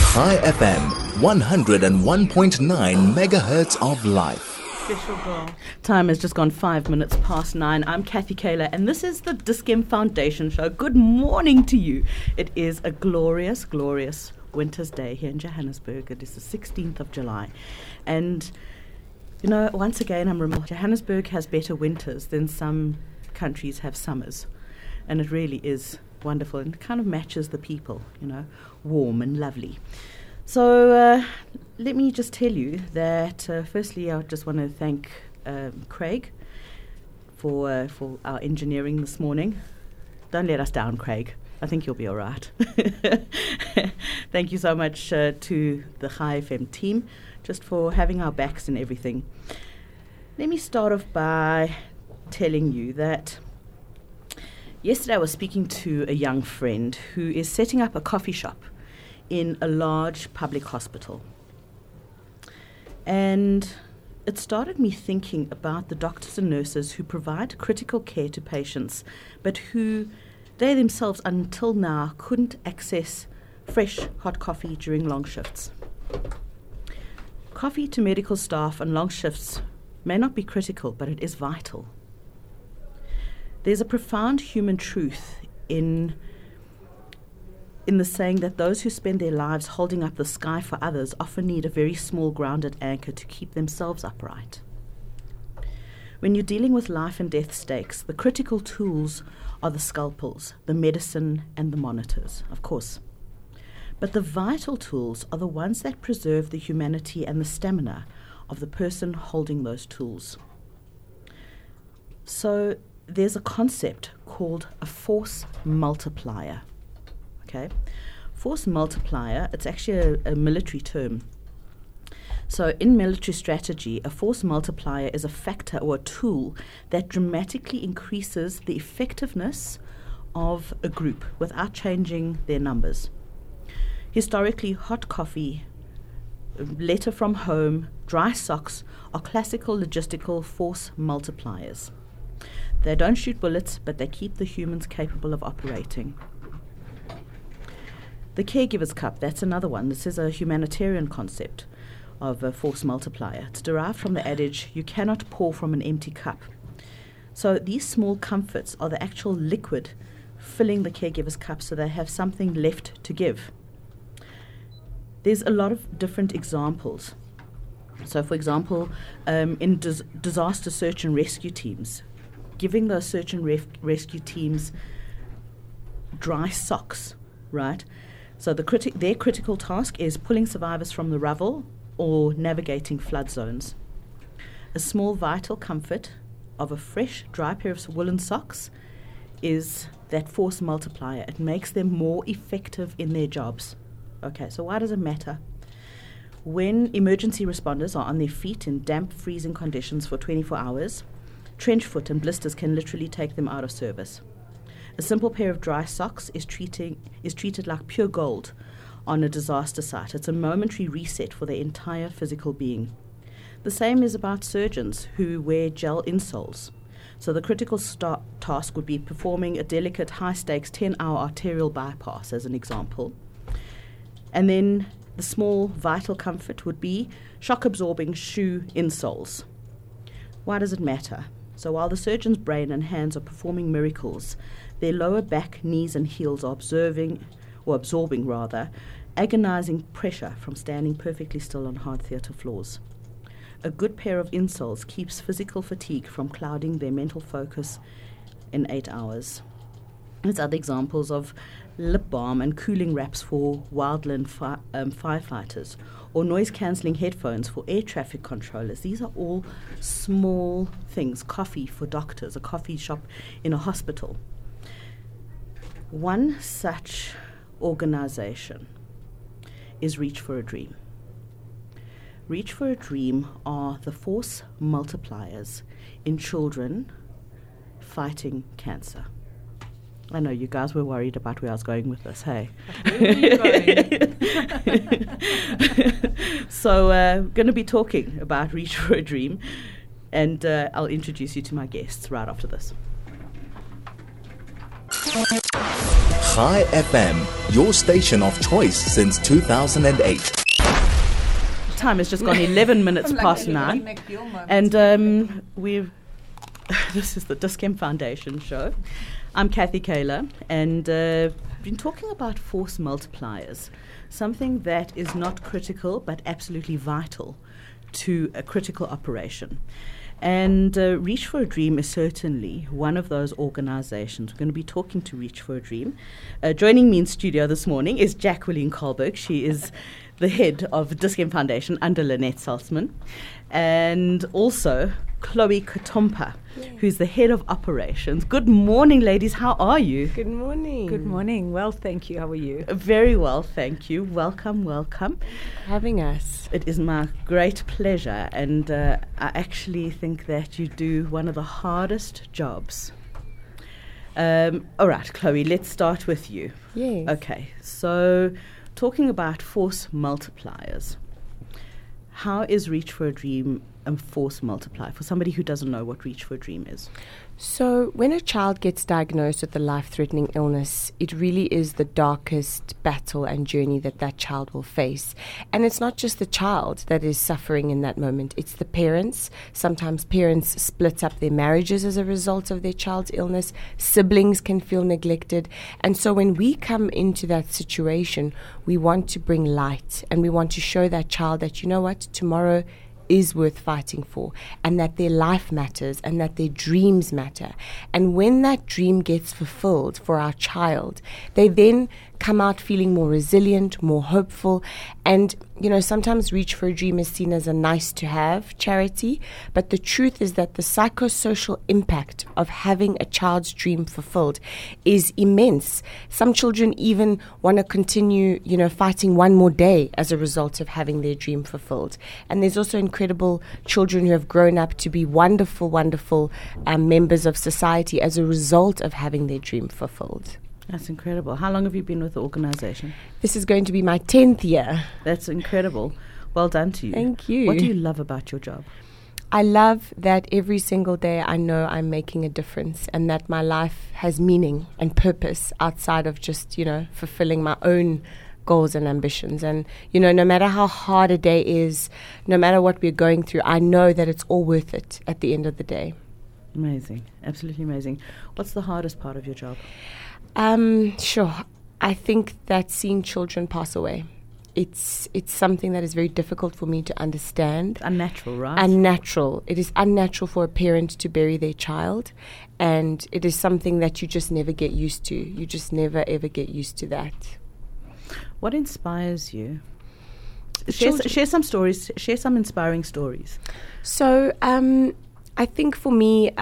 High FM, 101.9 megahertz of life. Time has just gone 5 minutes past 9. I'm Kathy Kaler, and this is the Dis-Chem Foundation Show. Good morning to you. It is a glorious, glorious winter's day here in Johannesburg. It is the 16th of July. And, you know, once again, I'm reminded Johannesburg has better winters than some countries have summers. And it really is wonderful and kind of matches the people, you know, warm and lovely. So let me just tell you that firstly I just want to thank Craig for our engineering this morning. Don't let us down, Craig. I think you'll be all right. Thank you so much to the High FM team just for having our backs and everything. Let me start off by telling you that yesterday I was speaking to a young friend who is setting up a coffee shop in a large public hospital. And it started me thinking about the doctors and nurses who provide critical care to patients, but who they themselves until now couldn't access fresh hot coffee during long shifts. Coffee to medical staff on long shifts may not be critical, but it is vital. There's a profound human truth in the saying that those who spend their lives holding up the sky for others often need a very small grounded anchor to keep themselves upright. When you're dealing with life and death stakes, the critical tools are the scalpels, the medicine, and the monitors, of course. But the vital tools are the ones that preserve the humanity and the stamina of the person holding those tools. So there's a concept called a force multiplier. Okay, force multiplier, it's actually a military term. So in military strategy, a force multiplier is a factor or a tool that dramatically increases the effectiveness of a group without changing their numbers. Historically, hot coffee, letter from home, dry socks are classical logistical force multipliers. They don't shoot bullets, but they keep the humans capable of operating. The caregiver's cup, that's another one. This is a humanitarian concept of a force multiplier. It's derived from the adage, you cannot pour from an empty cup. So these small comforts are the actual liquid filling the caregiver's cup so they have something left to give. There's a lot of different examples. So for example, in disaster search and rescue teams, giving those search and rescue teams dry socks, right? So their critical task is pulling survivors from the rubble or navigating flood zones. A small vital comfort of a fresh, dry pair of woolen socks is that force multiplier. It makes them more effective in their jobs. Okay, so why does it matter? When emergency responders are on their feet in damp, freezing conditions for 24 hours, trench foot and blisters can literally take them out of service. A simple pair of dry socks is treated like pure gold on a disaster site. It's a momentary reset for their entire physical being. The same is about surgeons who wear gel insoles. So the critical task would be performing a delicate, high-stakes 10-hour arterial bypass, as an example. And then the small, vital comfort would be shock-absorbing shoe insoles. Why does it matter? So while the surgeon's brain and hands are performing miracles, their lower back, knees and heels are absorbing agonizing pressure from standing perfectly still on hard theatre floors. A good pair of insoles keeps physical fatigue from clouding their mental focus in 8 hours. There's other examples of lip balm and cooling wraps for wildland firefighters, or noise-cancelling headphones for air traffic controllers. These are all small things. Coffee for doctors, a coffee shop in a hospital. One such organization is Reach for a Dream. Reach for a Dream are the force multipliers in children fighting cancer. I know you guys were worried about where I was going with this, hey? Where were you going? So we're going to be talking about Reach for a Dream, and I'll introduce you to my guests right after this. Chai FM, your station of choice since 2008. Time has just gone 11 minutes past 9. And we've... This is the Dis-Chem Foundation show. I'm Kathy Kaler, and we've been talking about force multipliers, something that is not critical but absolutely vital to a critical operation. And Reach for a Dream is certainly one of those organizations. We're going to be talking to Reach for a Dream. Joining me in studio this morning is Jacqueline Kohlberg. She is the head of Dis-Chem Foundation under Lynette Salzman. And also Chloe Katompa, who's the head of operations. Good morning, ladies. How are you? Good morning. Good morning. Well, thank you. How are you? Very well, thank you. Welcome, welcome. Having us. It is my great pleasure, and I actually think that you do one of the hardest jobs. All right, Chloe, let's start with you. Yes. Okay, so talking about force multipliers, how is Reach for a Dream a force multiplier for somebody who doesn't know what Reach for a Dream is? So when a child gets diagnosed with a life-threatening illness, it really is the darkest battle and journey that child will face. And it's not just the child that is suffering in that moment. It's the parents. Sometimes parents split up their marriages as a result of their child's illness. Siblings can feel neglected. And so when we come into that situation, we want to bring light, and we want to show that child that, you know what, tomorrow is worth fighting for, and that their life matters, and that their dreams matter. And when that dream gets fulfilled for our child, they then come out feeling more resilient, more hopeful. And, you know, sometimes Reach for a Dream is seen as a nice to have charity, but the truth is that the psychosocial impact of having a child's dream fulfilled is immense. Some children even want to continue, you know, fighting one more day as a result of having their dream fulfilled. And there's also incredible children who have grown up to be wonderful, wonderful members of society as a result of having their dream fulfilled. That's incredible. How long have you been with the organization? This is going to be my 10th year. That's incredible. Well done to you. Thank you. What do you love about your job? I love that every single day I know I'm making a difference, and that my life has meaning and purpose outside of just, you know, fulfilling my own goals and ambitions. And, you know, no matter how hard a day is, no matter what we're going through, I know that it's all worth it at the end of the day. Amazing. Absolutely amazing. What's the hardest part of your job? Sure. I think that seeing children pass away, it's something that is very difficult for me to understand. Unnatural, right? Unnatural. It is unnatural for a parent to bury their child, and it is something that you just never get used to. You just never, ever get used to that. What inspires you? Share some stories. Share some inspiring stories. So, I think for me,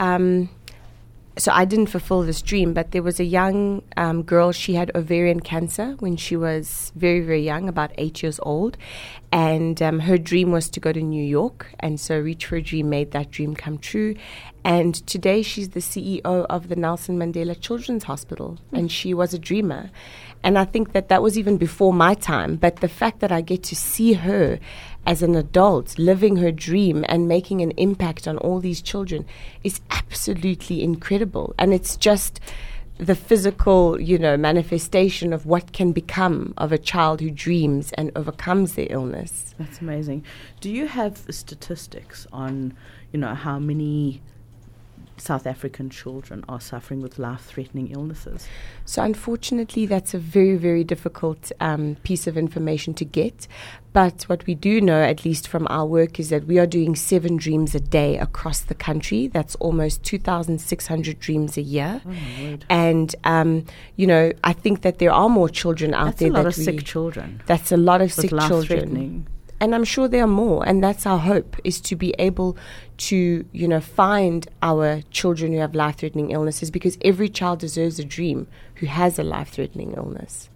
so I didn't fulfill this dream, but there was a young girl. She had ovarian cancer when she was very, very young, about 8 years old. And her dream was to go to New York. And so Reach for a Dream made that dream come true. And today she's the CEO of the Nelson Mandela Children's Hospital. And she was a dreamer. And I think that was even before my time. But the fact that I get to see her as an adult living her dream and making an impact on all these children is absolutely incredible. And it's just the physical, you know, manifestation of what can become of a child who dreams and overcomes their illness. That's amazing. Do you have statistics on, you know, how many South African children are suffering with life-threatening illnesses? So unfortunately, that's a very, very difficult piece of information to get. But what we do know, at least from our work, is that we are doing 7 dreams a day across the country. That's almost 2,600 dreams a year. Oh, my word. And, you know, I think that there are more children out That's there. a lot that of sick children. That's a lot of with sick children. life-threatening. And I'm sure there are more, and that's our hope, is to be able to, you know, find our children who have life-threatening illnesses, because every child deserves a dream who has a life-threatening illness.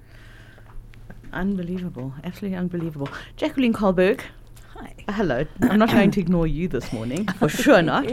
Unbelievable. Absolutely unbelievable. Jacqueline Kohlberg. Hi. Hello. I'm not going to ignore you this morning. For sure not.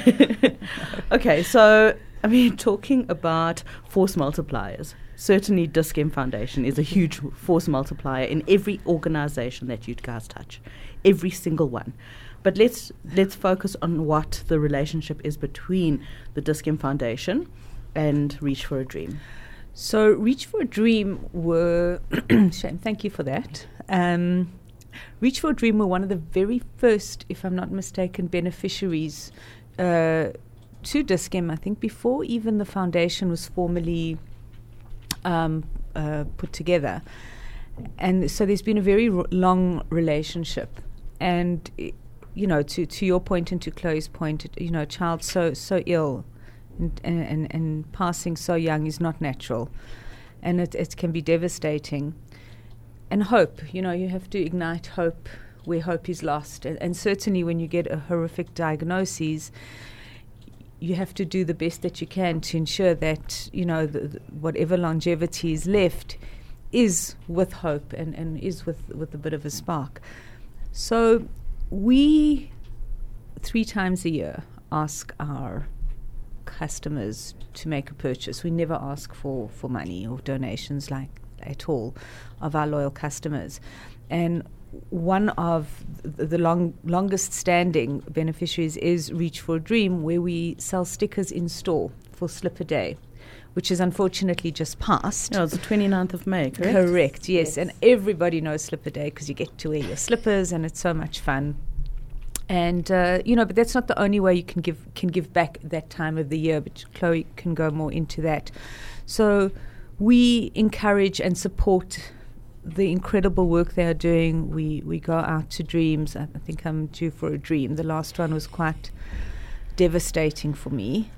Okay, so, I mean, talking about force multipliers. Certainly, Dis-Chem Foundation is a huge force multiplier in every organization that you guys touch, every single one. But let's focus on what the relationship is between the Dis-Chem Foundation and Reach for a Dream? So Reach for a Dream were, Shane, thank you for that. Reach for a Dream were one of the very first, if I'm not mistaken, beneficiaries to Dis-Chem, I think, before even the foundation was formally put together. And so there's been a very long relationship. And, to your point and to Chloe's point, a child so ill and passing so young is not natural. And it can be devastating. And hope, you have to ignite hope where hope is lost. And certainly when you get a horrific diagnosis, you have to do the best that you can to ensure that, whatever longevity is left is with hope and is with a bit of a spark. So we 3 times a year ask our customers to make a purchase. We never ask for money or donations at all of our loyal customers. And one of the longest standing beneficiaries is Reach for a Dream, where we sell stickers in store for Slip a Day, which is unfortunately just passed. No, it's the 29th of May, correct? Correct, yes. And everybody knows Slip a Day because you get to wear your slippers and it's so much fun. And, but that's not the only way you can give back that time of the year, but Chloe can go more into that. So we encourage and support the incredible work they are doing. We go out to dreams. I think I'm due for a dream. The last one was quite devastating for me.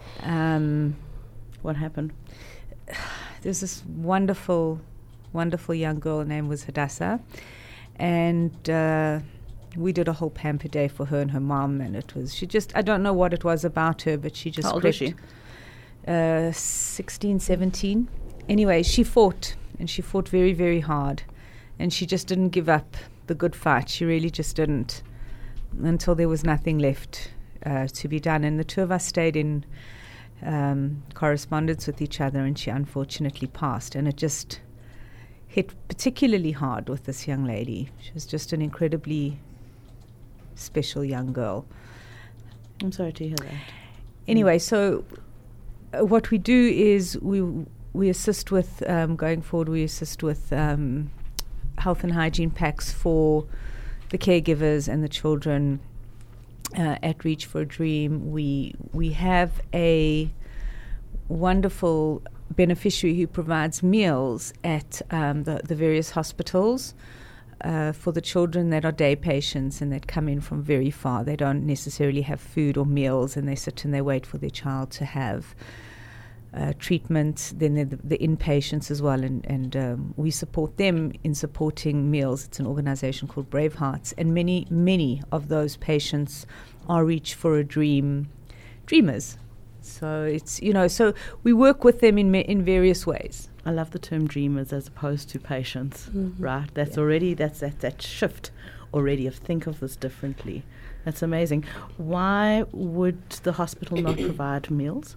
What happened? There's this wonderful, wonderful young girl. Her name was Hadassah. And we did a whole pamper day for her and her mom. And it was, I don't know what it was about her, but she just... How old was she? 16, 17. Anyway, she fought. And she fought very, very hard. And she just didn't give up the good fight. She really just didn't, until there was nothing left to be done. And the two of us stayed in correspondence with each other, and she unfortunately passed. And it just hit particularly hard with this young lady. She was just an incredibly special young girl. I'm sorry to hear that. Anyway, so what we do is we assist with, going forward, we assist with health and hygiene packs for the caregivers and the children at Reach for a Dream. We have a wonderful beneficiary who provides meals at the various hospitals for the children that are day patients and that come in from very far. They don't necessarily have food or meals, and they sit and they wait for their child to have treatment. Then the inpatients as well, and we support them in supporting meals. It's an organization called Brave Hearts, and many of those patients are Reach for a Dream dreamers. So it's so we work with them in various ways. I love the term dreamers as opposed to patients, right? That's already that shift already of think of this differently. That's amazing. Why would the hospital not provide meals?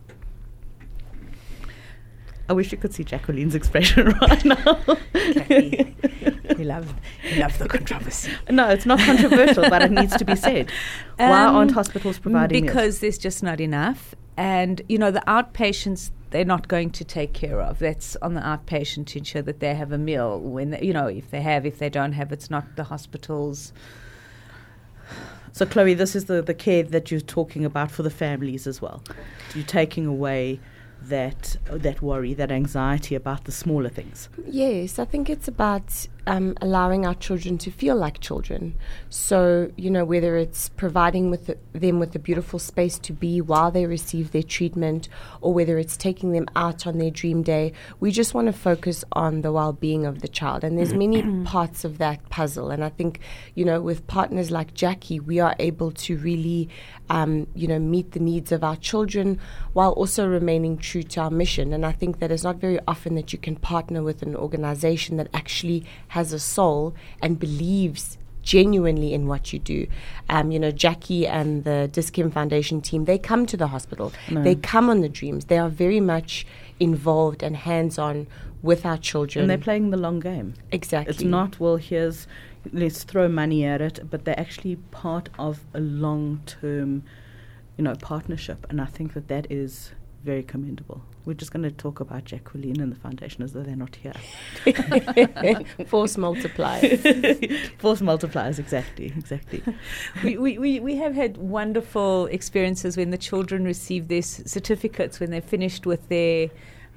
I wish you could see Jacqueline's expression right now. Jackie, you love the controversy. No, it's not controversial, but it needs to be said. Why aren't hospitals providing meals? Because there's just not enough. And, the outpatients, they're not going to take care of. That's on the outpatient to ensure that they have a meal. When if they don't have, it's not the hospitals. So, Chloe, this is the care that you're talking about for the families as well. You're taking away that worry, that anxiety about the smaller things. Yes, I think it's about allowing our children to feel like children. So, whether it's providing them with a beautiful space to be while they receive their treatment, or whether it's taking them out on their dream day, we just want to focus on the well-being of the child. And there's many parts of that puzzle. And I think, with partners like Jackie, we are able to really, meet the needs of our children while also remaining true to our mission. And I think that it's not very often that you can partner with an organization that actually has a soul and believes genuinely in what you do. Jackie and the Dis-Chem Foundation team, they come to the hospital. No. They come on the dreams. They are very much involved and hands-on with our children. And they're playing the long game. Exactly. It's not, let's throw money at it, but they're actually part of a long-term, partnership. And I think that is very commendable. We're just going to talk about Jacqueline and the foundation as though they're not here. Force multipliers. Force multipliers, exactly. We have had wonderful experiences when the children receive their certificates, when they're finished with their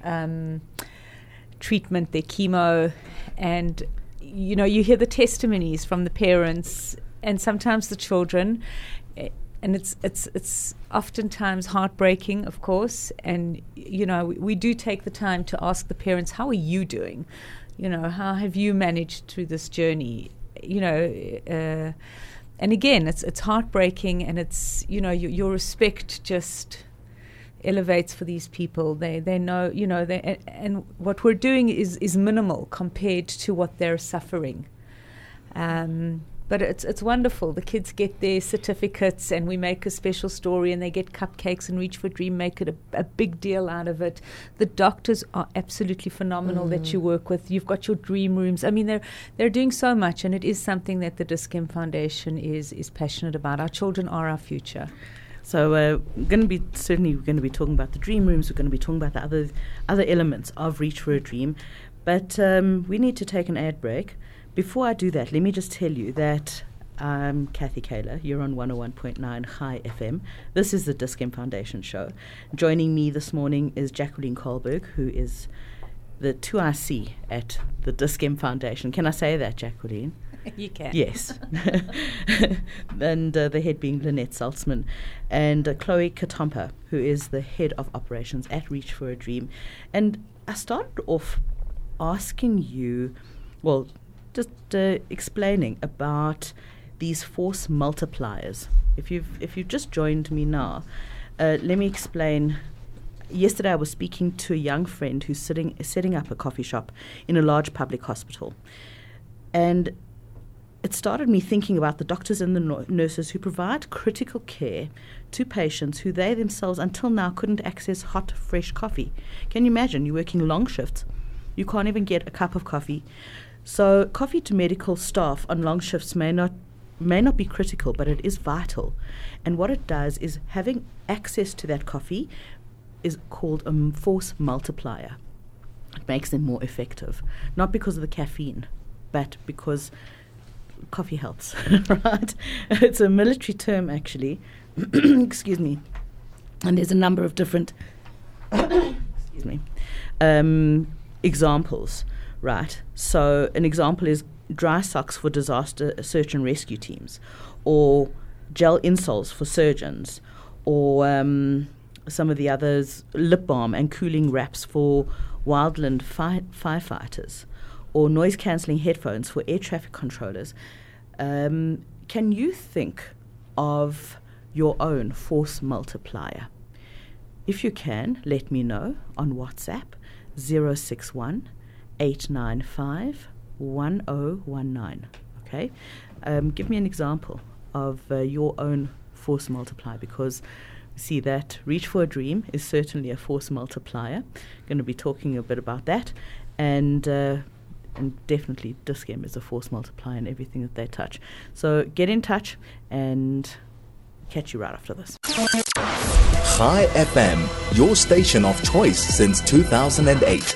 treatment, their chemo, and you hear the testimonies from the parents and sometimes the children, and it's oftentimes heartbreaking, of course. And we do take the time to ask the parents, how are you doing? How have you managed through this journey? And again, it's heartbreaking, and it's your respect just elevates for these people. They know, and what we're doing is minimal compared to what they're suffering. But it's wonderful. The kids get their certificates, and we make a special story, and they get cupcakes, and Reach for a Dream make it a big deal out of it. The doctors are absolutely phenomenal that you work with. You've got your dream rooms. I mean, they're doing so much, and it is something that the Dis-Chem Foundation is passionate about. Our children are our future. So we're going to be talking about the dream rooms. We're going to be talking about the other elements of Reach for a Dream. But we need to take an ad break. Before I do that, let me just tell you that I'm Kathy Kaler. You're on 101.9 High FM. This is the Dis-Chem Foundation show. Joining me this morning is Jacqueline Kohlberg, who is the 2IC at the Dis-Chem Foundation. Can I say that, Jacqueline? You can. Yes. And the head being Lynette Saltzman. And Chloe Katompa, who is the head of operations at Reach for a Dream. And I started off asking you, just explaining about these force multipliers. If you've just joined me now, let me explain. Yesterday I was speaking to a young friend who's setting up a coffee shop in a large public hospital. And it started me thinking about the doctors and the nurses who provide critical care to patients who they themselves until now couldn't access hot, fresh coffee. Can you imagine? You're working long shifts. You can't even get a cup of coffee. So coffee to medical staff on long shifts may not be critical, but it is vital. And what it does is having access to that coffee is called a force multiplier. It makes them more effective, not because of the caffeine, but because coffee helps, right? It's a military term, actually. Excuse me. And there's a number of different examples. Right. So an example is dry socks for disaster search and rescue teams, or gel insoles for surgeons, or some of the others, lip balm and cooling wraps for wildland firefighters, or noise-cancelling headphones for air traffic controllers. Can you think of your own force multiplier? If you can, let me know on WhatsApp 061 895 1019. Okay, give me an example of your own force multiplier, because we see that Reach for a Dream is certainly a force multiplier. Going to be talking a bit about that, and definitely Dis-Chem is a force multiplier in everything that they touch. So get in touch and catch you right after this. High FM, your station of choice since 2008.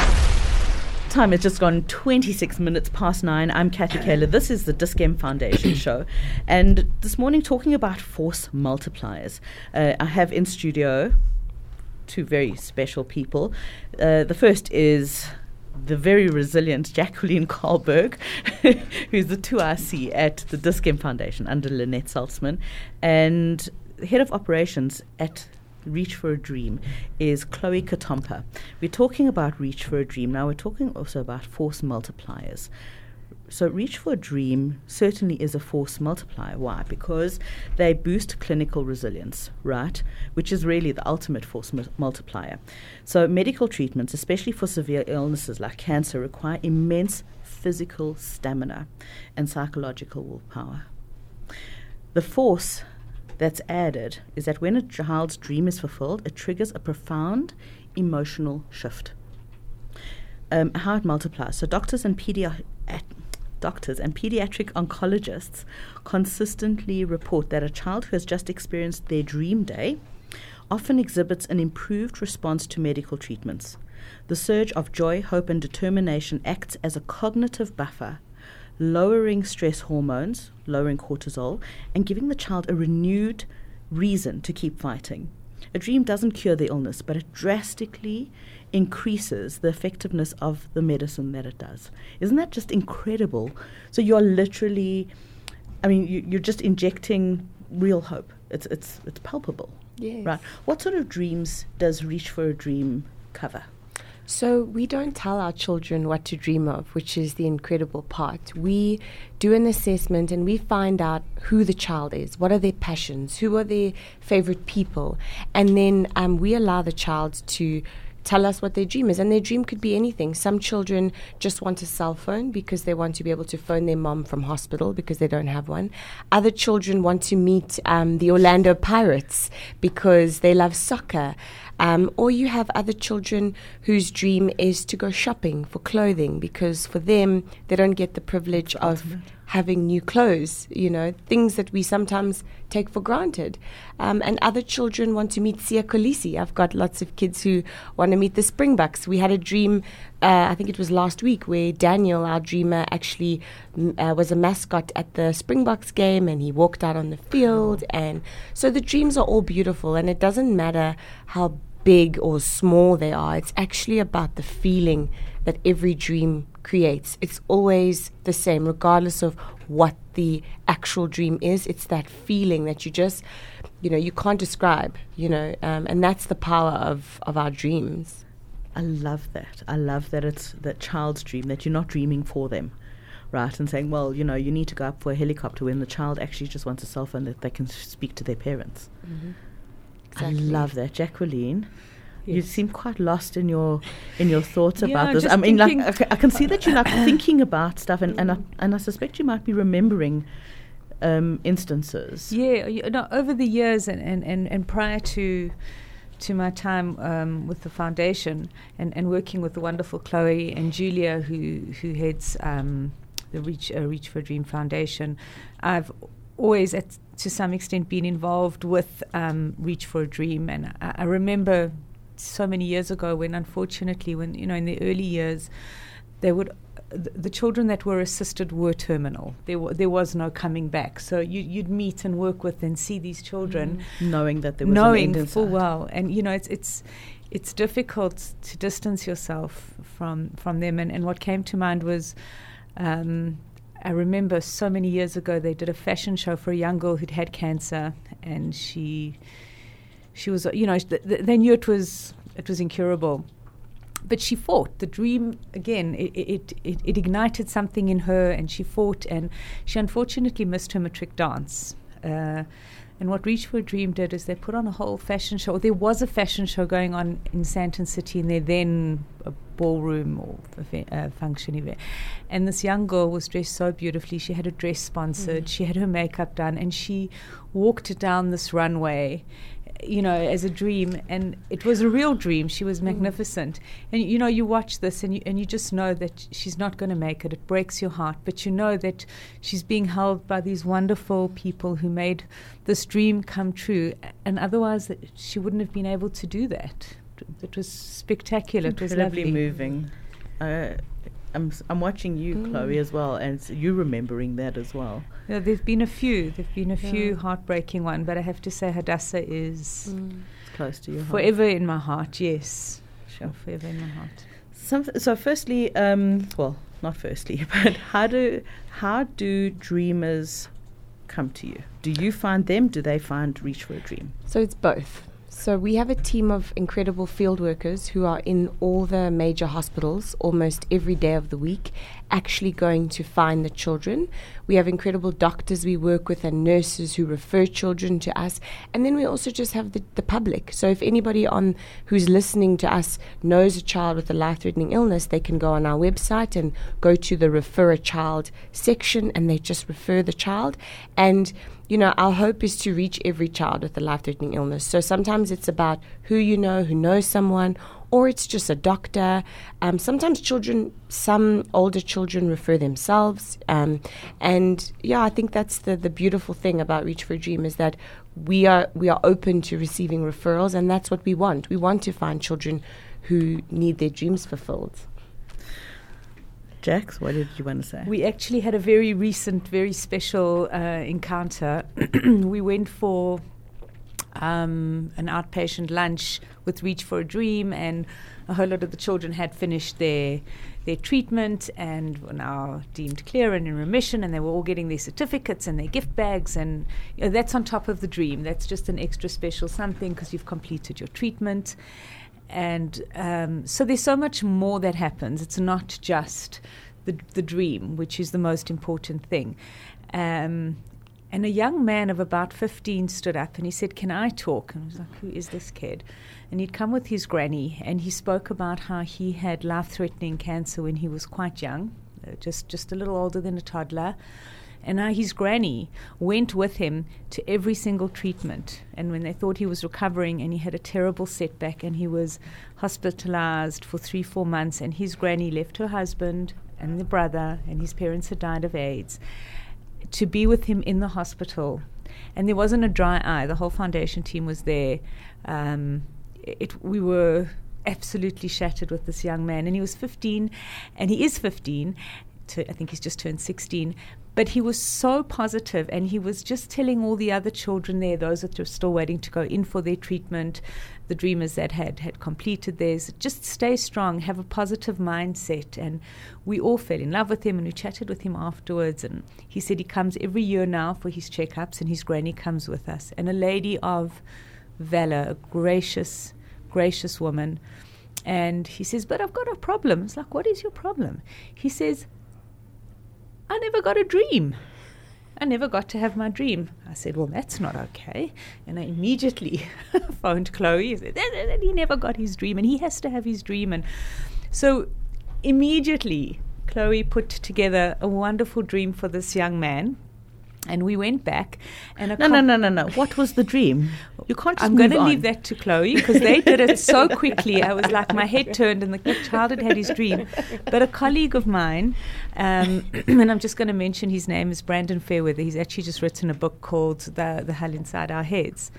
Time has just gone 26 minutes past 9. I'm Kathy Kaler. This is the Dis-Chem Foundation show. And this morning, talking about force multipliers. I have in studio two very special people. The first is the very resilient Jacqueline Kohlberg, who's the 2IC at the Dis-Chem Foundation under Lynette Saltzman. And the head of operations at Reach for a Dream is Chloe Katompa. We're talking about Reach for a Dream. Now we're talking also about force multipliers. So Reach for a Dream certainly is a force multiplier. Why? Because they boost clinical resilience, right? Which is really the ultimate force multiplier. So medical treatments, especially for severe illnesses like cancer, require immense physical stamina and psychological willpower. The force that's added is that when a child's dream is fulfilled, it triggers a profound emotional shift. How it multiplies. So doctors and pediatric oncologists consistently report that a child who has just experienced their dream day often exhibits an improved response to medical treatments. The surge of joy, hope, and determination acts as a cognitive buffer, lowering stress hormones, lowering cortisol, and giving the child a renewed reason to keep fighting. A dream doesn't cure the illness, but it drastically increases the effectiveness of the medicine that it does. Isn't that just incredible? So you're literally, you're just injecting real hope. It's palpable. Yes. Right. What sort of dreams does Reach for a Dream cover? So we don't tell our children what to dream of, which is the incredible part. We do an assessment and we find out who the child is, what are their passions, who are their favorite people, and then we allow the child to tell us what their dream is. And their dream could be anything. Some children just want a cell phone because they want to be able to phone their mom from hospital because they don't have one. Other children want to meet the Orlando Pirates because they love soccer. Or you have other children whose dream is to go shopping for clothing because for them, they don't get the privilege of having new clothes, things that we sometimes take for granted. And other children want to meet Siya Kolisi. I've got lots of kids who want to meet the Springboks. We had a dream, I think it was last week, where Daniel, our dreamer, actually was a mascot at the Springboks game and he walked out on the field. And so the dreams are all beautiful, and it doesn't matter how big or small they are. It's actually about the feeling that every dream creates. It's always the same, regardless of what the actual dream is. It's that feeling that you just, you can't describe, and that's the power of our dreams. I love that. I love that it's that child's dream, that you're not dreaming for them, right? And saying, well, you need to go up for a helicopter, when the child actually just wants a cell phone that they can speak to their parents. Mm-hmm. Exactly. I love that. Jacqueline, Yes. you seem quite lost in your thoughts about I'm this. just I mean, thinking I can see that you're thinking about stuff, and I suspect you might be remembering instances. Yeah, over the years and prior to my time with the foundation and working with the wonderful Chloe and Julia, who heads the Reach for a Dream Foundation, I've always, to some extent, been involved with Reach for a Dream. And I remember so many years ago when, unfortunately, in the early years, the children that were assisted were terminal. There was no coming back. So you'd meet and work with and see these children, knowing that there was an end in full sight. well. And it's difficult to distance yourself from them. And what came to mind was, I remember so many years ago they did a fashion show for a young girl who'd had cancer, and she was, they knew it was incurable, but she fought. The dream, again, it ignited something in her, and she fought, and she unfortunately missed her matric dance. And what Reach for a Dream did is they put on a whole fashion show. There was a fashion show going on in Sandton City, and there then a ballroom or a function event. And this young girl was dressed so beautifully. She had a dress sponsored. She had her makeup done, and she walked down this runway, as a dream, and it was a real dream. She was magnificent. And you watch this and you just know that she's not going to make it. It breaks your heart, but you know that she's being held by these wonderful people who made this dream come true, and otherwise she wouldn't have been able to do that. It was spectacular. It was Incredibly lovely. moving. I'm watching you, Chloe, as well, and you remembering that as well. Yeah, there've been a few heartbreaking ones, but I have to say Hadassah is It's close to your heart. forever in my heart. Yes, Sure. forever in my heart. So firstly, well, not firstly, but how do dreamers come to you? Do you find them? Do they find Reach for a Dream? So it's both. So we have a team of incredible field workers who are in all the major hospitals almost every day of the week, actually going to find the children. We have incredible doctors we work with and nurses who refer children to us. And then we also just have the public. So if anybody who's listening to us knows a child with a life-threatening illness, they can go on our website and go to the Refer a Child section, and they just refer the child. And our hope is to reach every child with a life-threatening illness. So sometimes it's about who knows someone, or it's just a doctor. Sometimes some older children refer themselves. And yeah, I think that's the beautiful thing about Reach for a Dream is that we are open to receiving referrals, and that's what we want. We want to find children who need their dreams fulfilled. Jax, what did you want to say? We actually had a very recent, very special encounter. We went for an outpatient lunch with Reach for a Dream, and a whole lot of the children had finished their treatment and were now deemed clear and in remission, and they were all getting their certificates and their gift bags, and that's on top of the dream. That's just an extra special something because you've completed your treatment. And so there's so much more that happens. It's not just the dream, which is the most important thing. And a young man of about 15 stood up and he said, "Can I talk?" And I was like, "Who is this kid?" And he'd come with his granny, and he spoke about how he had life-threatening cancer when he was quite young, just a little older than a toddler. And now his granny went with him to every single treatment. And when they thought he was recovering, and he had a terrible setback, and he was hospitalized for 3-4 months, and his granny left her husband and the brother, and his parents had died of AIDS, to be with him in the hospital. And there wasn't a dry eye. The whole foundation team was there. We were absolutely shattered with this young man. And he was 15, and he is 15. I think he's just turned 16. But he was so positive, and he was just telling all the other children there, those that were still waiting to go in for their treatment, the dreamers that had completed theirs, just stay strong, have a positive mindset. And we all fell in love with him, and we chatted with him afterwards. And he said he comes every year now for his checkups, and his granny comes with us. And a lady of valor, a gracious woman. And he says, "But I've got a problem." It's like, "What is your problem?" He says, "I never got a dream. I never got to have my dream." I said, "Well, that's not okay." And I immediately phoned Chloe. I said, "He never got his dream, and he has to have his dream." And so immediately Chloe put together a wonderful dream for this young man. And we went back. And No. What was the dream? You can't just I'm going to leave that to Chloe because they did it so quickly. I was like, my head turned, and the child had his dream. But a colleague of mine, and I'm just going to mention his name, is Brandon Fairweather. He's actually just written a book called The Hell Inside Our Heads.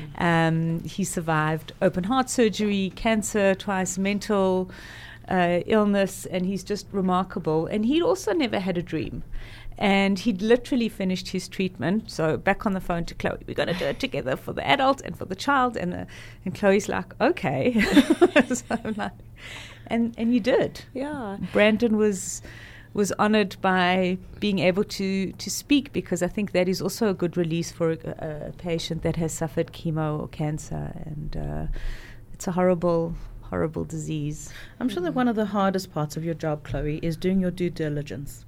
He survived open heart surgery, cancer twice, mental illness, and he's just remarkable. And he also never had a dream. And he'd literally finished his treatment. So back on the phone to Chloe, "We're going to do it together for the adult and for the child." And Chloe's like, "Okay." So I'm like, and you did. Yeah. Brandon was honored by being able to speak, because I think that is also a good release for a patient that has suffered chemo or cancer. And it's a horrible disease. I'm sure that one of the hardest parts of your job, Chloe, is doing your due diligence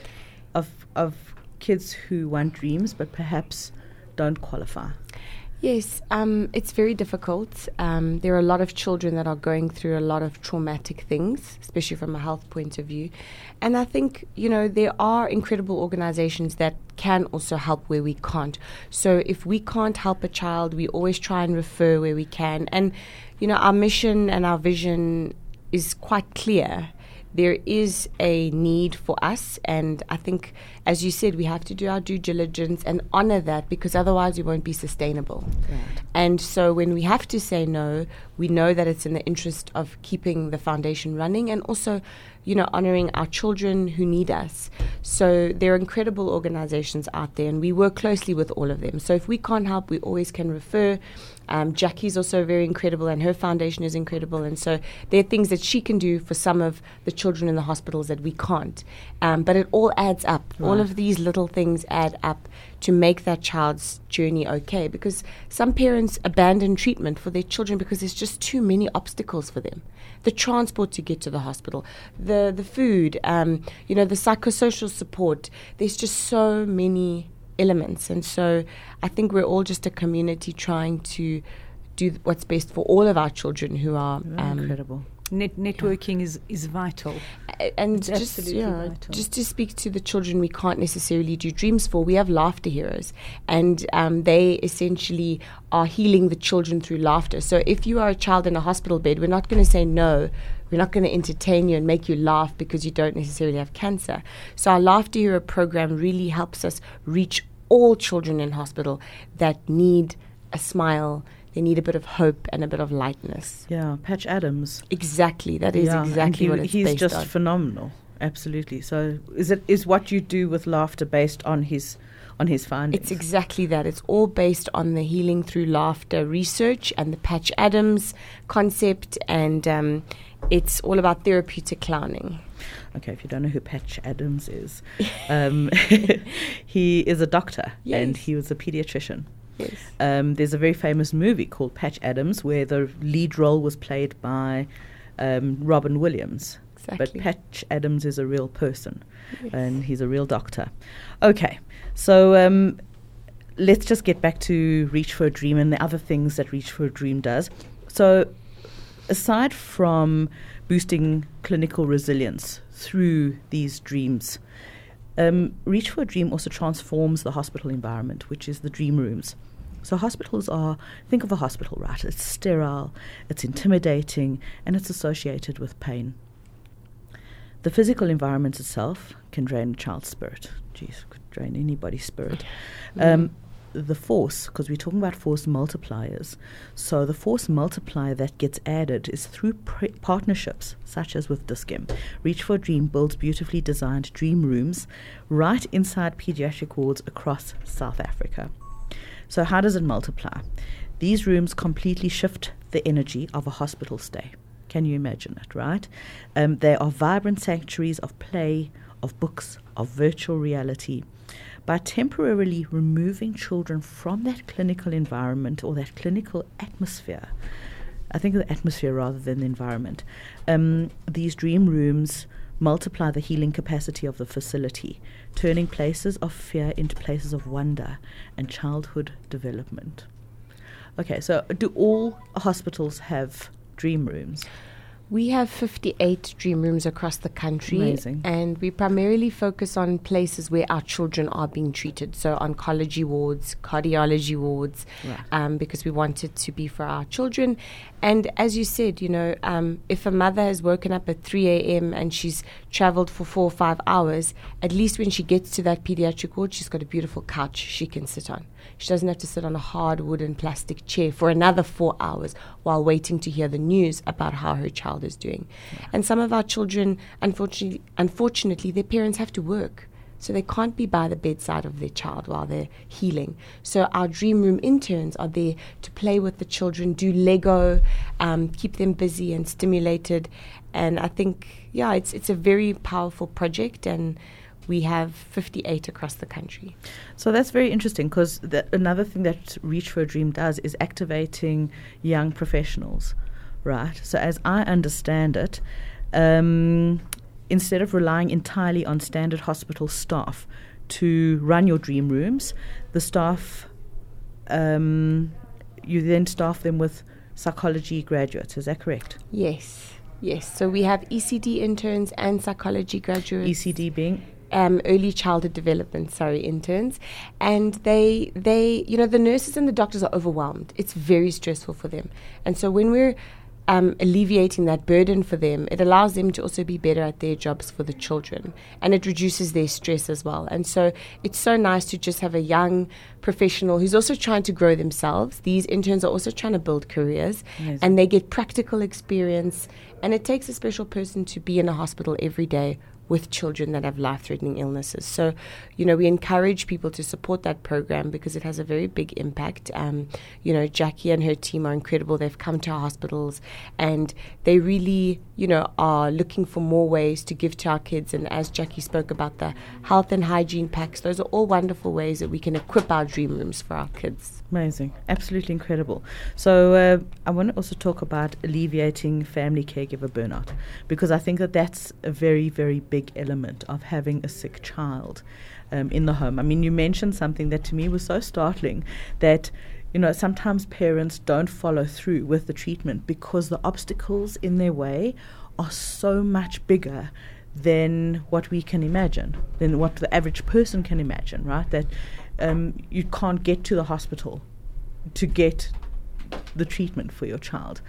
of kids who want dreams but perhaps don't qualify. Yes, it's very difficult. There are a lot of children that are going through a lot of traumatic things, especially from a health point of view. And I think, there are incredible organizations that can also help where we can't. So if we can't help a child, we always try and refer where we can. And, our mission and our vision is quite clear. There is a need for us, and I think, as you said, we have to do our due diligence and honor that, because otherwise we won't be sustainable. Right. And so when we have to say no, we know that it's in the interest of keeping the foundation running, and also, honoring our children who need us. So there are incredible organizations out there, and we work closely with all of them. So if we can't help, we always can refer. Jackie's also very incredible, and her foundation is incredible. And so there are things that she can do for some of the children in the hospitals that we can't. But it all adds up. Right. All of these little things add up to make that child's journey okay. Because some parents abandon treatment for their children because there's just too many obstacles for them. The transport to get to the hospital, the food, the psychosocial support. There's just so many elements. And so I think we're all just a community trying to do what's best for all of our children who are incredible. Networking is vital. And It's absolutely vital. just to speak to the children we can't necessarily do dreams for, we have laughter heroes, and they essentially are healing the children through laughter. So if you are a child in a hospital bed, we're not going to say no. We're not going to entertain you and make you laugh because you don't necessarily have cancer. So our Laughter Hero program really helps us reach all children in hospital that need a smile. They need a bit of hope and a bit of lightness. Yeah, Patch Adams. Exactly. That is Yeah, exactly and what it's he's based just on. phenomenal. Absolutely. So is what you do with laughter based on his findings? It's exactly that. It's all based on the Healing Through Laughter research and the Patch Adams concept, and it's all about therapeutic clowning. Okay, if you don't know who Patch Adams is, he is a doctor, and Yes. he was a pediatrician. Yes. There's a very famous movie called Patch Adams where the lead role was played by Robin Williams. But Exactly. Patch Adams is a real person, Yes. and he's a real doctor. Okay, so let's just get back to Reach for a Dream and the other things that Reach for a Dream does. So aside from boosting clinical resilience through these dreams, Reach for a Dream also transforms the hospital environment, which is the dream rooms. So hospitals think of a hospital, right? It's sterile, it's intimidating, and it's associated with pain. The physical environment itself can drain a child's spirit. Geez, could drain anybody's spirit. The force, because we're talking about force multipliers. So the force multiplier that gets added is through partnerships, such as with Dis-Chem. Reach for a Dream builds beautifully designed dream rooms right inside pediatric wards across South Africa. So how does it multiply? These rooms completely shift the energy of a hospital stay. Can you imagine it, right? They are vibrant sanctuaries of play, of books, of virtual reality. By temporarily removing children from that clinical environment or that clinical atmosphere, I think of the atmosphere rather than the environment, these dream rooms multiply the healing capacity of the facility, turning places of fear into places of wonder and childhood development. Okay, so do all hospitals have dream rooms? We have 58 dream rooms across the country. Amazing. And we primarily focus on places where our children are being treated. So oncology wards, cardiology wards, Right. because we want it to be for our children. And as you said, if a mother has woken up at 3 a.m. and she's traveled for 4 or 5 hours, at least when she gets to that pediatric ward, she's got a beautiful couch she can sit on. She doesn't have to sit on a hard wooden plastic chair for another 4 hours while waiting to hear the news about how her child is doing. Yeah. And some of our children, unfortunately, their parents have to work. So they can't be by the bedside of their child while they're healing. So our dream room interns are there to play with the children, do Lego, keep them busy and stimulated. And I think, it's a very powerful project, and we have 58 across the country. So that's very interesting, because another thing that Reach for a Dream does is activating young professionals, right? So as I understand it, instead of relying entirely on standard hospital staff to run your dream rooms, the staff, you then staff them with psychology graduates. Is that correct? Yes. So we have ECD interns and psychology graduates. ECD being? Early childhood development, interns. And they, the nurses and the doctors are overwhelmed. It's very stressful for them. And so when we're alleviating that burden for them, it allows them to also be better at their jobs for the children, and it reduces their stress as well. And so it's so nice to just have a young professional who's also trying to grow themselves. These interns are also trying to build careers. Amazing. And they get practical experience, and it takes a special person to be in a hospital every day with children that have life-threatening illnesses. So, we encourage people to support that program because it has a very big impact. Jackie and her team are incredible. They've come to our hospitals and they really, are looking for more ways to give to our kids. And as Jackie spoke about the health and hygiene packs, those are all wonderful ways that we can equip our dream rooms for our kids. Amazing. Absolutely incredible. So I want to also talk about alleviating family caregiver burnout, because I think that that's a very, very big element of having a sick child in the home. I mean, you mentioned something that to me was so startling, that sometimes parents don't follow through with the treatment because the obstacles in their way are so much bigger than what we can imagine, than what the average person can imagine, right? That you can't get to the hospital to get the treatment for your child.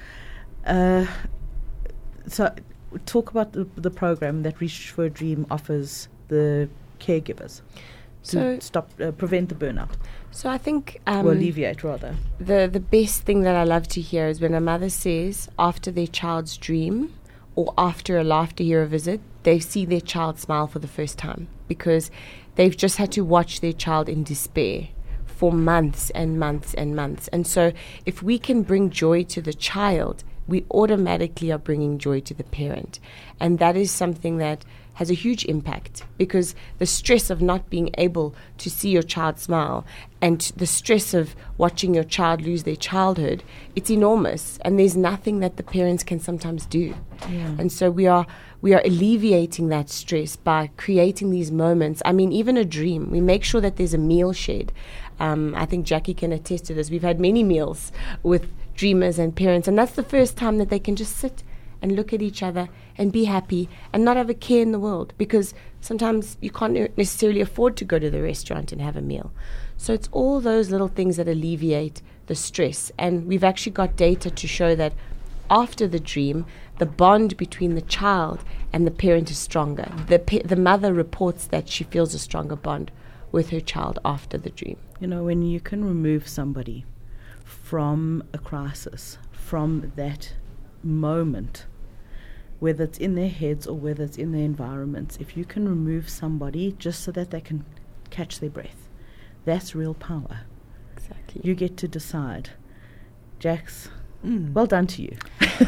So talk about the program that Reach for a Dream offers the caregivers to prevent the burnout. So I think or alleviate, rather. The best thing that I love to hear is when a mother says after their child's dream or after a laughter hero visit, they see their child smile for the first time, because they've just had to watch their child in despair for months and months and months. And so if we can bring joy to the child, we automatically are bringing joy to the parent. And that is something that has a huge impact, because the stress of not being able to see your child smile and the stress of watching your child lose their childhood, it's enormous, and there's nothing that the parents can sometimes do. Yeah. And so we are alleviating that stress by creating these moments. I mean, even a dream, we make sure that there's a meal shared. I think Jackie can attest to this. We've had many meals with dreamers and parents, and that's the first time that they can just sit and look at each other and be happy and not have a care in the world, because sometimes you can't necessarily afford to go to the restaurant and have a meal. So it's all those little things that alleviate the stress. And we've actually got data to show that after the dream, the bond between the child and the parent is stronger. The mother reports that she feels a stronger bond with her child after the dream. When you can remove somebody from a crisis, from that moment, whether it's in their heads or whether it's in their environments, if you can remove somebody just so that they can catch their breath, that's real power. Exactly. You get to decide. Jax, well done to you.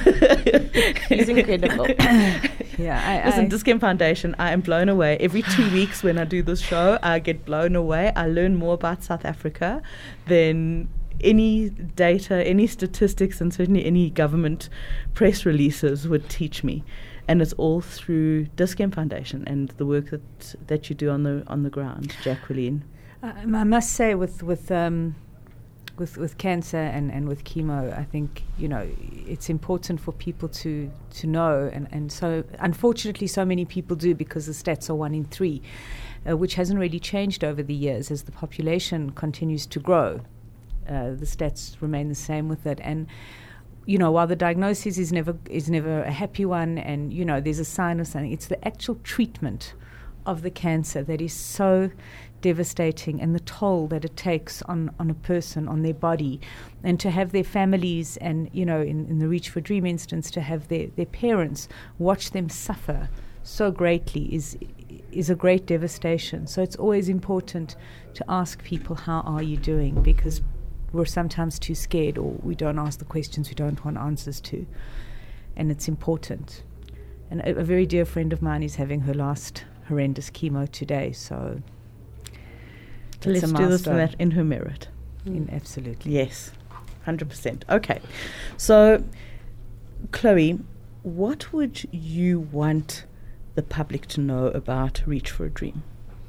He's incredible. Listen, Dis-Chem Foundation, I am blown away. Every 2 weeks when I do this show, I get blown away. I learn more about South Africa than any data, any statistics, and certainly any government press releases would teach me. And it's all through Dis-Chem Foundation and the work that you do on the ground, Jacqueline. I must say, with cancer and with chemo, I think it's important for people to know, and so unfortunately so many people do, because the stats are 1 in 3, which hasn't really changed over the years as the population continues to grow. The stats remain the same with it, and while the diagnosis is never a happy one, and there's a sign of something, it's the actual treatment of the cancer that is so devastating, and the toll that it takes on a person, on their body, and to have their families, and in the Reach for a Dream instance, to have their parents watch them suffer so greatly is a great devastation. So it's always important to ask people, how are you doing? Because we're sometimes too scared, or we don't ask the questions we don't want answers to. And it's important. And a very dear friend of mine is having her last horrendous chemo today, so let's do this in her merit. Absolutely. Yes, 100%. Okay. So, Chloe, what would you want the public to know about Reach for a Dream?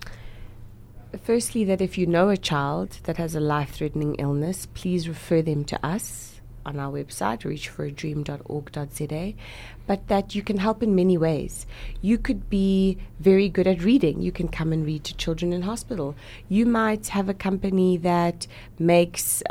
Firstly, that if you know a child that has a life-threatening illness, please refer them to us on our website, reachforadream.org.za, but that you can help in many ways. You could be very good at reading. You can come and read to children in hospital. You might have a company that makes,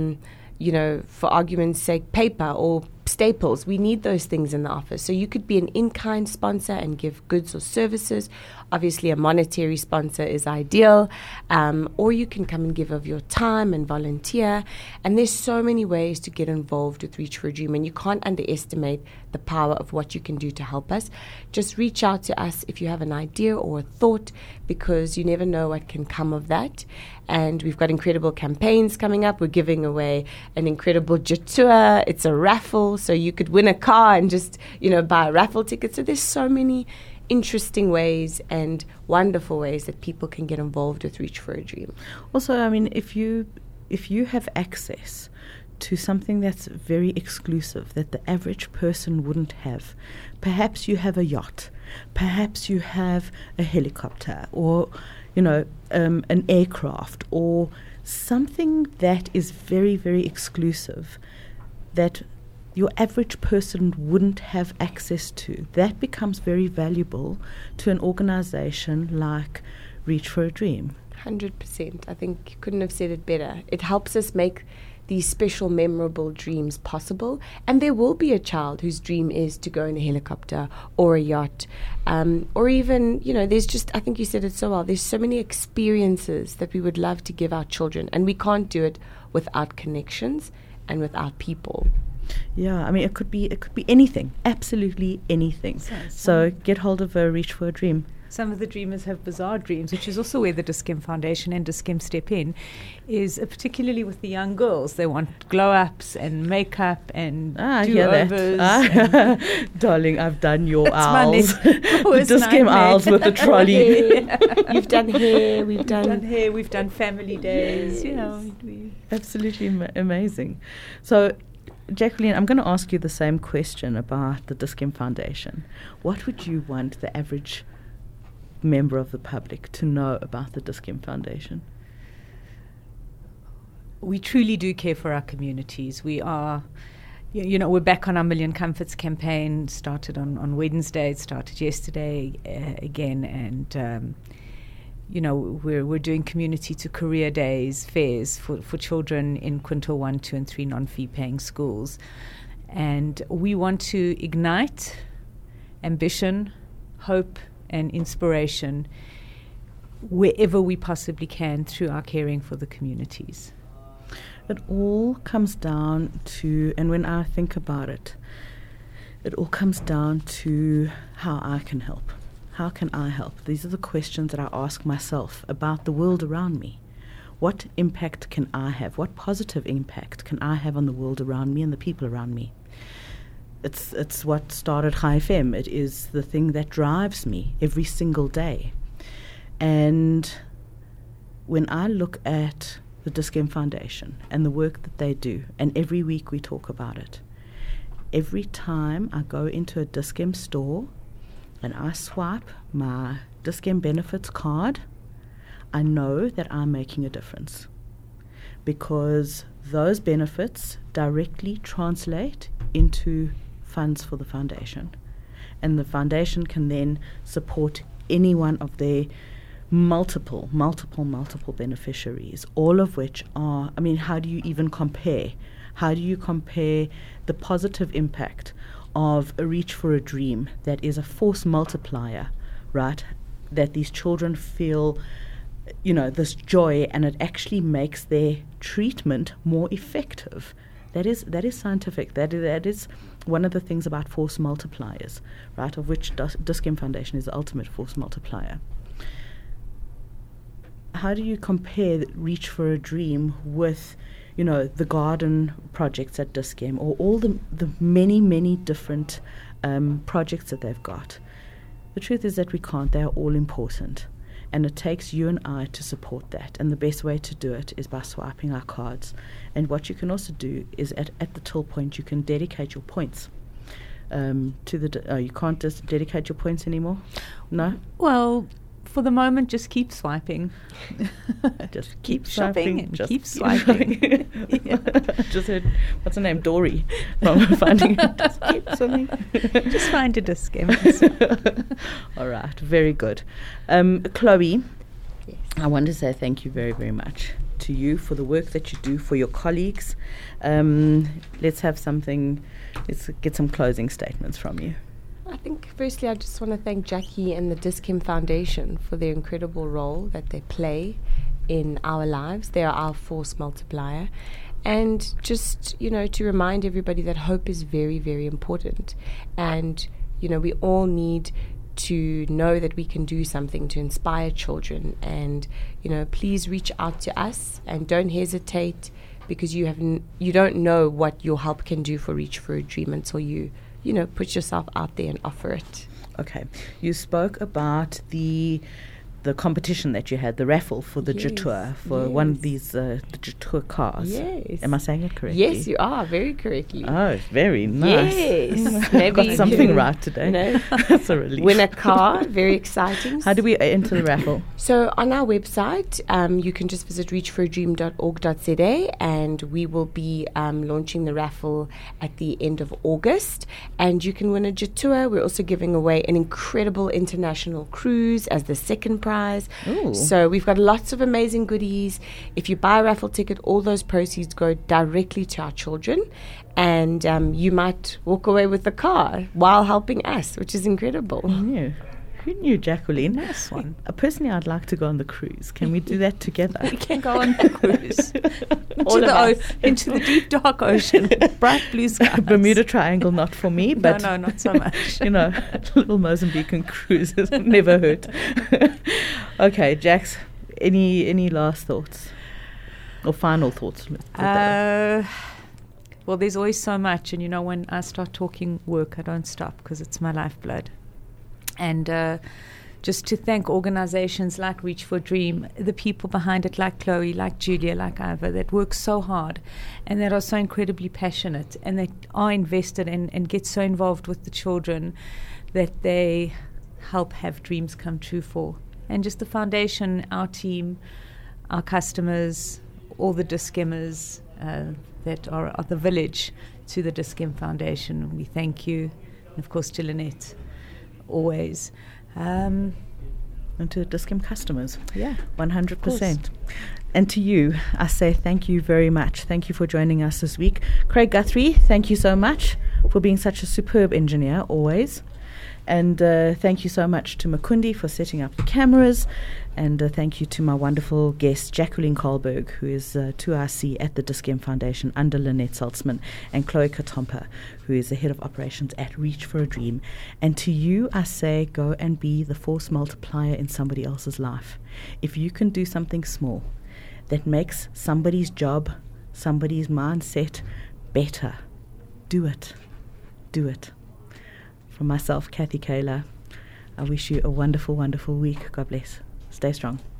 for argument's sake, paper or staples. We need those things in the office. So you could be an in-kind sponsor and give goods or services. Obviously, a monetary sponsor is ideal. Or you can come and give of your time and volunteer. And there's so many ways to get involved with Reach for a Dream, and you can't underestimate the power of what you can do to help us. Just reach out to us if you have an idea or a thought, because you never know what can come of that. And we've got incredible campaigns coming up. We're giving away an incredible jet tour. It's a raffle, so you could win a car and just, buy a raffle ticket. So there's so many interesting ways and wonderful ways that people can get involved with Reach for a Dream. Also, I mean, if you have access to something that's very exclusive that the average person wouldn't have, perhaps you have a yacht, perhaps you have a helicopter, or an aircraft, or something that is very, very exclusive, that your average person wouldn't have access to, that becomes very valuable to an organization like Reach for a Dream. 100%. I think you couldn't have said it better. It helps us make these special, memorable dreams possible. And there will be a child whose dream is to go in a helicopter or a yacht, or even, there's just, I think you said it so well, there's so many experiences that we would love to give our children, and we can't do it without connections and without people. Yeah, I mean, it could be anything, absolutely anything. So get hold of Reach for a Dream. Some of the dreamers have bizarre dreams, which is also where the Dis-Chem Foundation and Dis-Chem step in, is particularly with the young girls. They want glow-ups and makeup and do-overs. Darling, I've done your owls. The Dis-Chem owls with the trolley. You've done hair, we've done family days. Absolutely amazing. So, Jacqueline, I'm going to ask you the same question about the Dis-Chem Foundation. What would you want the average member of the public to know about the Dis-Chem Foundation? We truly do care for our communities. We are, we're back on our Million Comforts campaign, started on Wednesday, it started yesterday again, and we're doing community to career days, fairs for children in quintile 1, 2 and 3 non-fee paying schools. And we want to ignite ambition, hope and inspiration wherever we possibly can through our caring for the communities. It all comes down to, and when I think about it, it all comes down to how I can help. How can I help? These are the questions that I ask myself about the world around me. What impact can I have? What positive impact can I have on the world around me and the people around me? It's what started Chai FM. It is the thing that drives me every single day. And when I look at the Dis-Chem Foundation and the work that they do, and every week we talk about it, every time I go into a Dis-Chem store and I swipe my Dis-Chem benefits card, I know that I'm making a difference, because those benefits directly translate into funds for the foundation, and the foundation can then support any one of their multiple beneficiaries, all of which are, I mean, how do you even compare? How do you compare the positive impact of a Reach for a Dream that is a force multiplier, right? That these children feel, this joy, and it actually makes their treatment more effective. That is scientific. That is one of the things about force multipliers, right? Of which Dis-Chem Foundation is the ultimate force multiplier. How do you compare Reach for a Dream with, the garden projects at Dis-Chem, or all the many different projects that they've got? The truth is that we can't. They are all important. And it takes you and I to support that. And the best way to do it is by swiping our cards. And what you can also do is at the till point, you can dedicate your points to the... you can't just dedicate your points anymore? No? Well, for the moment, just keep swiping. Just keep shopping and just keep swiping. Just heard, what's her name? Dory from Finding It. Just keep swimming. Just find a Dis-Chem. All right, very good. Chloe, yes. I want to say thank you very, very much to you for the work that you do for your colleagues. Let's get some closing statements from you. I think firstly I just want to thank Jackie and the Dis-Chem Foundation for their incredible role that they play in our lives. They are our force multiplier. And just, to remind everybody that hope is very, very important. And, we all need to know that we can do something to inspire children. And, please reach out to us and don't hesitate, because you don't know what your help can do for Reach for a Dream until you put yourself out there and offer it. Okay. You spoke about the the competition that you had, the raffle for the Yes, Jetour, for one of these the Jetour cars. Yes. Am I saying it correctly? Yes, you are, very correctly. Oh, very nice. Yes. Maybe got something you right today. know, That's a relief. win a car, very exciting. How do we enter the raffle? So on our website, you can just visit reachforadream.org.za, and we will be launching the raffle at the end of August. And you can win a Jetour. We're also giving away an incredible international cruise as the second prize. Ooh. So we've got lots of amazing goodies. If you buy a raffle ticket, all those proceeds go directly to our children. And you might walk away with the car while helping us, which is incredible. Who knew, Jacqueline? Nice one. Personally, I'd like to go on the cruise. Can we do that together? We can go on the cruise All of us. into the deep dark ocean, bright blue skies. Bermuda Triangle, not for me, but no, not so much. Little Mozambican cruises never hurt. Okay, Jax, any last thoughts or final thoughts? Well, there's always so much, and when I start talking work, I don't stop because it's my lifeblood. And just to thank organizations like Reach for Dream, the people behind it like Chloe, like Julia, like Ivor, that work so hard and that are so incredibly passionate and that are invested and get so involved with the children that they help have dreams come true for. And just the foundation, our team, our customers, all the Dis-Skimmers that are at the village to the Dis-Skim Foundation, we thank you. And of course to Lynette, always. And to the Dis-Skim customers. Yeah, 100%. And to you, I say thank you very much. Thank you for joining us this week. Craig Guthrie, thank you so much for being such a superb engineer, always. And thank you so much to Makundi for setting up the cameras. And thank you to my wonderful guest, Jacqueline Kohlberg, who is 2RC at the Dis-Skim Foundation under Lynette Saltzman, and Chloe Katompa, who is the head of operations at Reach for a Dream. And to you, I say, go and be the force multiplier in somebody else's life. If you can do something small that makes somebody's job, somebody's mindset better, do it. Do it. From myself, Kathy Kayla, I wish you a wonderful, wonderful week. God bless. Stay strong.